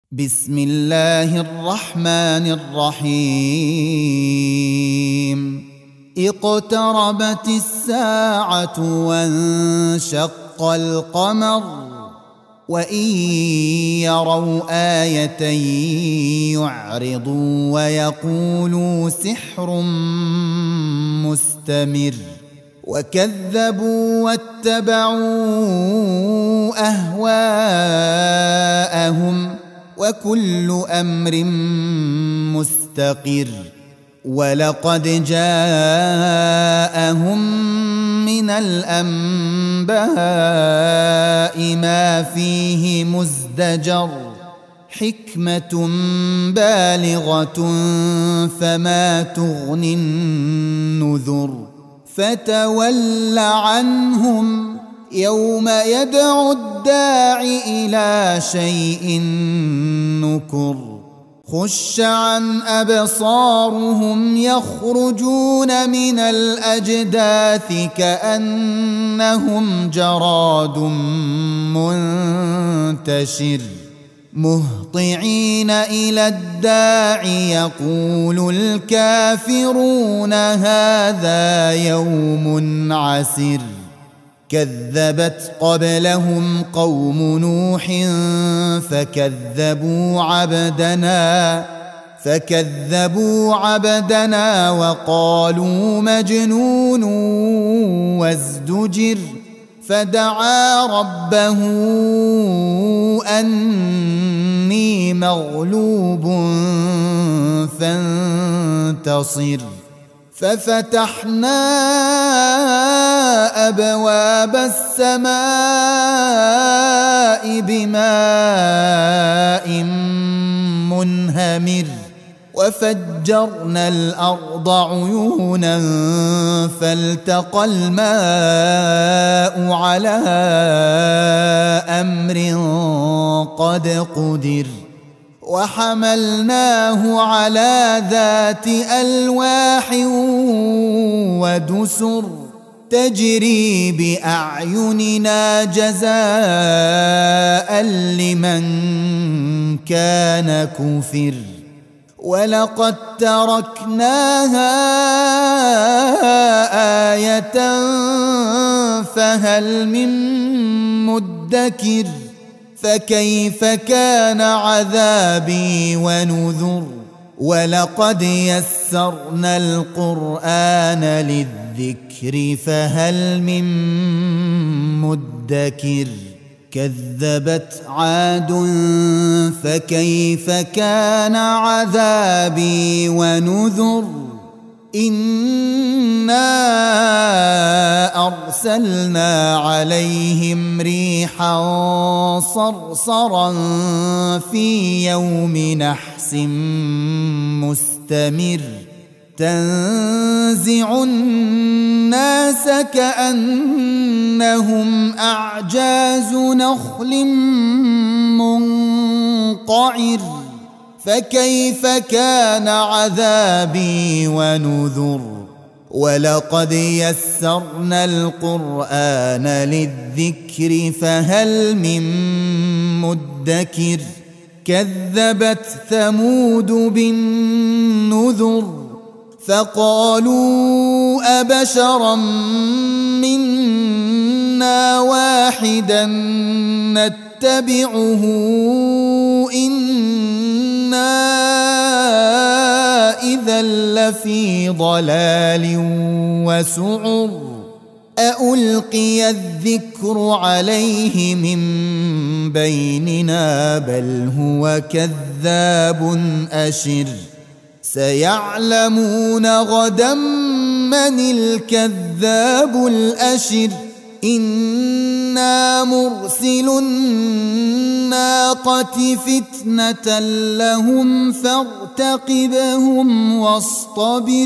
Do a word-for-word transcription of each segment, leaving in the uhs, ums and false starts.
بسم الله الرحمن الرحيم اقتربت الساعة وانشق القمر وإن يروا آية يعرضوا ويقولوا سحر مستمر وكذبوا واتبعوا أهواءهم وكل أمر مستقر ولقد جاءهم من الأنباء ما فيه مزدجر حكمة بالغة فما تغني النذر فتول عنهم يوم يدعو الداع إلى شيء نكر خش عن أبصارهم يخرجون من الأجداث كأنهم جراد منتشر مهطعين إلى الداع يقول الكافرون هذا يوم عسر كذبت قبلهم قوم نوح فكذبوا عبدنا فكذبوا عبدنا وقالوا مجنون وازدجر فدعا ربه أني مغلوب فانتصر ففتحنا أبواب السماء بماء منهمر وفجرنا الأرض عيونا فالتقى الماء على أمر قد قدر وحملناه على ذات ألواح ودسر تجري بأعيننا جزاء لمن كان كفر ولقد تركناها آية فهل من مدكر فكيف كان عذابي ونذر ولقد يسرنا القرآن للذكر فهل من مدكر كذبت عاد فكيف كان عذابي ونذر إنا أرسلنا عليهم ريحا صرصرا في يوم نحس مستمر تنزع الناس كأنهم أعجاز نخل منقعر فكيف كان عذابي ونذر ولقد يسرنا القرآن للذكر فهل من مدكر كذبت ثمود بالنذر فقالوا أبشرا منا واحدا نتبعه إنا إذا لفي ضلال وسعر أألقي الذكر عليه من بيننا بل هو كذاب أشر سيعلمون غدا من الكذاب الأشر إنا مرسل الناقة فتنة لهم فارتقبهم واصطبر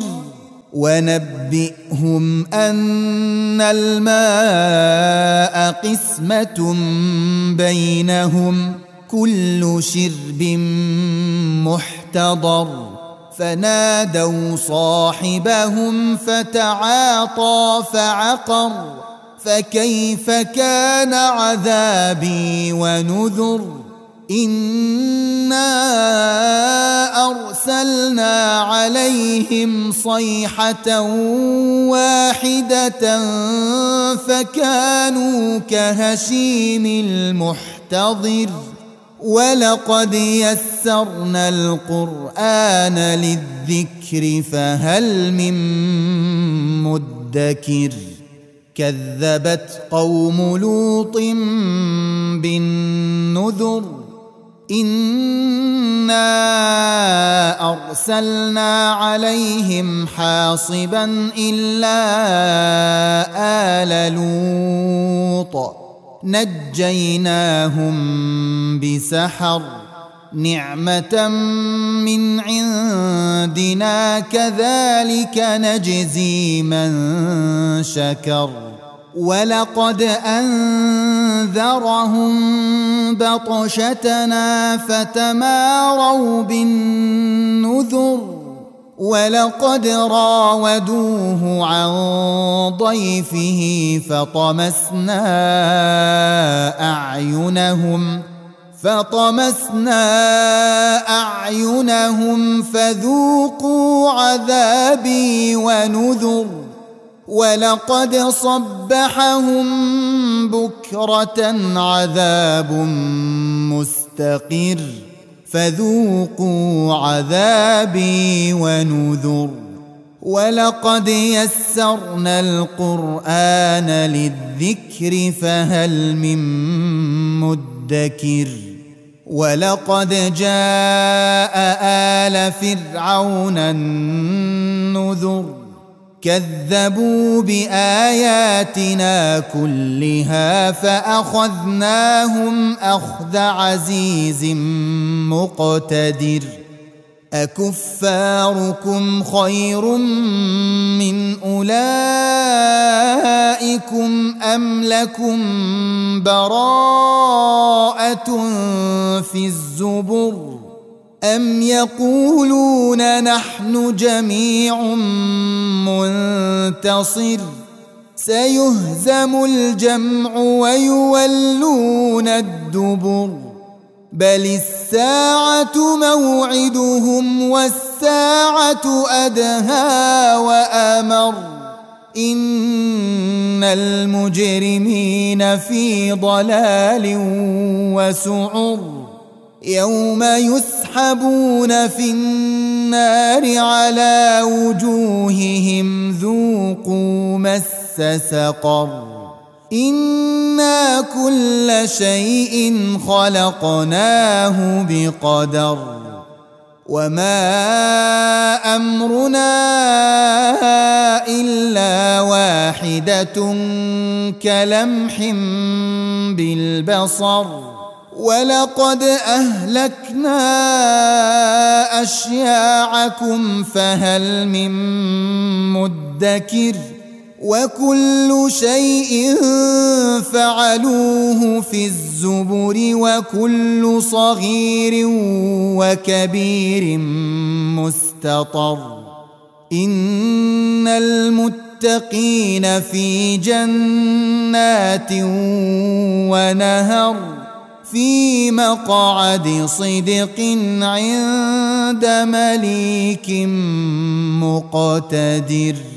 ونبئهم أن الماء قسمة بينهم كل شرب محتضر فنادوا صاحبهم فتعاطى فعقر فكيف كان عذابي ونذر إنا أرسلنا عليهم صيحة واحدة فكانوا كهشيم المحتضر ولقد يسرنا القرآن للذكر فهل من مدكر كذبت قوم لوط بالنذر إنا أرسلنا عليهم حاصبا إلا آل لوط نجيناهم بسحر نعمة من عندنا كذلك نجزي من شكر ولقد أنذرهم بطشتنا فتماروا بالنذر ولقد راودوه عن ضيفه فطمسنا أعينهم فطمسنا أعينهم فذوقوا عذابي ونذر ولقد صبحهم بكرة عذاب مستقر فذوقوا عذابي ونذر ولقد يسرنا القرآن للذكر فهل من مدكر ولقد جاء آل فرعون النذر كذبوا بآياتنا كلها فأخذناهم أخذ عزيز مقتدر أكفاركم خير من أولئكم أم لكم براءة في الزبر أم يقولون نحن جميع منتصر سيهزم الجمع ويولون الدبر بل الساعة موعدهم والساعة أدهى وأمر إن المجرمين في ضلال وسعر يوم يسحبون في النار على وجوههم ذوقوا مس سقر إنا كل شيء خلقناه بقدر وما أمرنا إلا واحدة كلمح بالبصر ولقد أهلكنا أشياعكم فهل من مدكر وكل شيء فعلوه في الزبر وكل صغير وكبير مستطر إن المتقين في جنات ونهر في مقعد صدق عند مليك مقتدر.